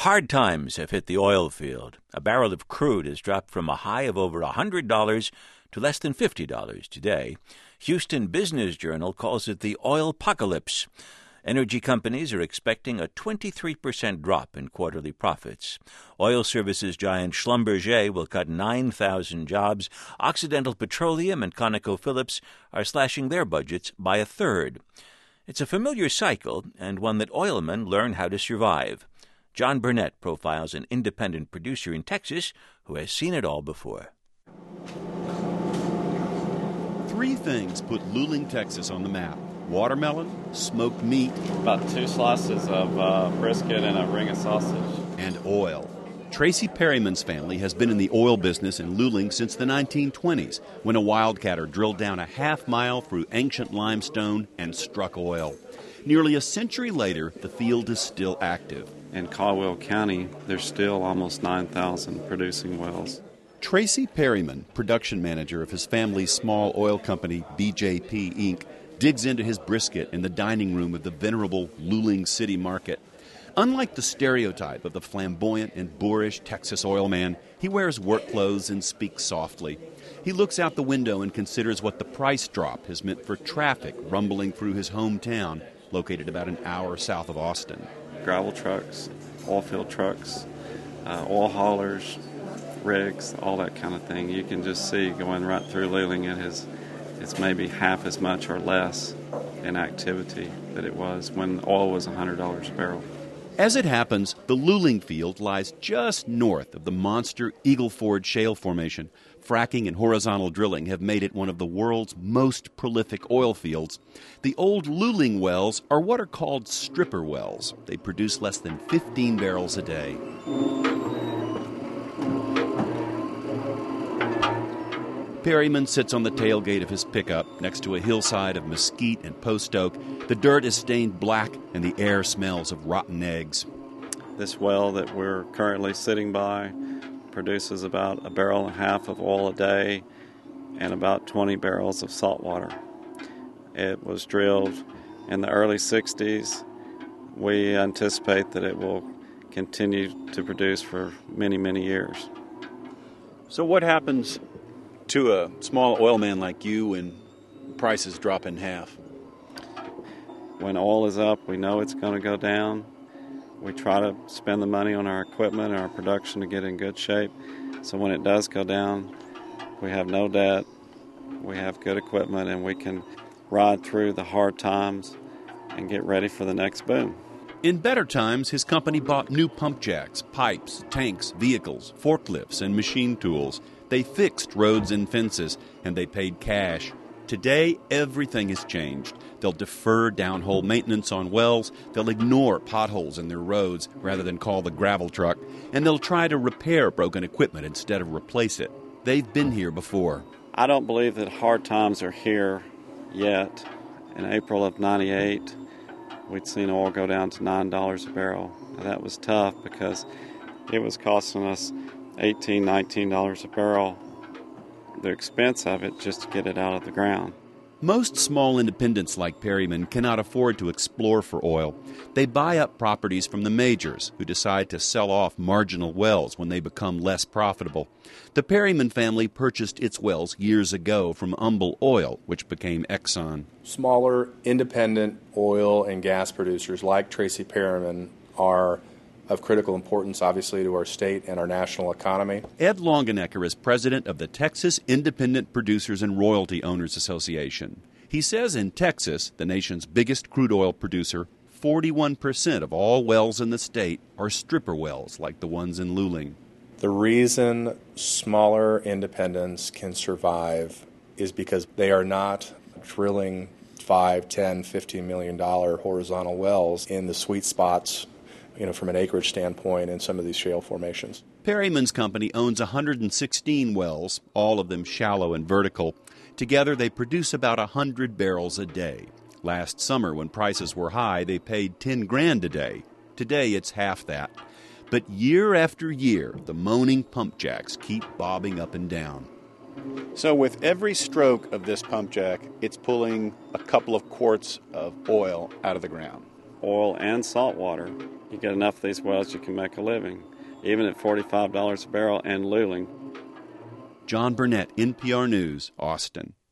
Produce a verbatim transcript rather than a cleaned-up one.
Hard times have hit the oil field. A barrel of crude has dropped from a high of over one hundred dollars to less than fifty dollars today. Houston Business Journal calls it the oil apocalypse. Energy companies are expecting a twenty-three percent drop in quarterly profits. Oil services giant Schlumberger will cut nine thousand jobs. Occidental Petroleum and ConocoPhillips are slashing their budgets by a third. It's a familiar cycle and one that oilmen learn how to survive. John Burnett profiles an independent producer in Texas who has seen it all before. Three things put Luling, Texas on the map. Watermelon, smoked meat, about two slices of uh, brisket and a ring of sausage, and oil. Tracy Perryman's family has been in the oil business in Luling since the nineteen twenties, when a wildcatter drilled down a half mile through ancient limestone and struck oil. Nearly a century later, the field is still active. In Caldwell County, there's still almost nine thousand producing wells. Tracy Perryman, production manager of his family's small oil company, B J P Incorporated, digs into his brisket in the dining room of the venerable Luling City Market. Unlike the stereotype of the flamboyant and boorish Texas oil man, he wears work clothes and speaks softly. He looks out the window and considers what the price drop has meant for traffic rumbling through his hometown, located about an hour south of Austin. Gravel trucks, oil field trucks, uh, oil haulers, rigs, all that kind of thing. You can just see going right through Luling, it is, it's maybe half as much or less in activity that it was when oil was one hundred dollars a barrel. As it happens, the Luling field lies just north of the monster Eagle Ford Shale Formation. Fracking and horizontal drilling have made it one of the world's most prolific oil fields. The old Luling wells are what are called stripper wells. They produce less than fifteen barrels a day. Perryman sits on the tailgate of his pickup next to a hillside of mesquite and post oak. The dirt is stained black and the air smells of rotten eggs. This well that we're currently sitting by produces about a barrel and a half of oil a day and about twenty barrels of salt water. It was drilled in the early sixties. We anticipate that it will continue to produce for many, many years. So what happens to a small oil man like you when prices drop in half? When oil is up, we know it's going to go down. We try to spend the money on our equipment and our production to get in good shape. So when it does go down, we have no debt, we have good equipment, and we can ride through the hard times and get ready for the next boom. In better times, his company bought new pump jacks, pipes, tanks, vehicles, forklifts, and machine tools. They fixed roads and fences, and they paid cash. Today, everything has changed. They'll defer downhole maintenance on wells, they'll ignore potholes in their roads rather than call the gravel truck, and they'll try to repair broken equipment instead of replace it. They've been here before. I don't believe that hard times are here yet. In April of ninety-eight, we'd seen oil go down to nine dollars a barrel. Now, that was tough because it was costing us eighteen dollars, nineteen dollars a barrel, the expense of it just to get it out of the ground. Most small independents like Perryman cannot afford to explore for oil. They buy up properties from the majors who decide to sell off marginal wells when they become less profitable. The Perryman family purchased its wells years ago from Humble Oil, which became Exxon. Smaller independent oil and gas producers like Tracy Perryman are of critical importance, obviously, to our state and our national economy. Ed Longenecker is president of the Texas Independent Producers and Royalty Owners Association. He says in Texas, the nation's biggest crude oil producer, forty-one percent of all wells in the state are stripper wells like the ones in Luling. The reason smaller independents can survive is because they are not drilling five, ten, fifteen million dollar horizontal wells in the sweet spots, you know, from an acreage standpoint in some of these shale formations. Perryman's company owns one hundred sixteen wells, all of them shallow and vertical. Together, they produce about one hundred barrels a day. Last summer, when prices were high, they paid ten grand a day. Today, it's half that. But year after year, the moaning pump jacks keep bobbing up and down. So with every stroke of this pump jack, it's pulling a couple of quarts of oil out of the ground. oil and salt water. You get enough of these wells, you can make a living, even at forty-five dollars a barrel and luling. John Burnett, N P R News, Austin.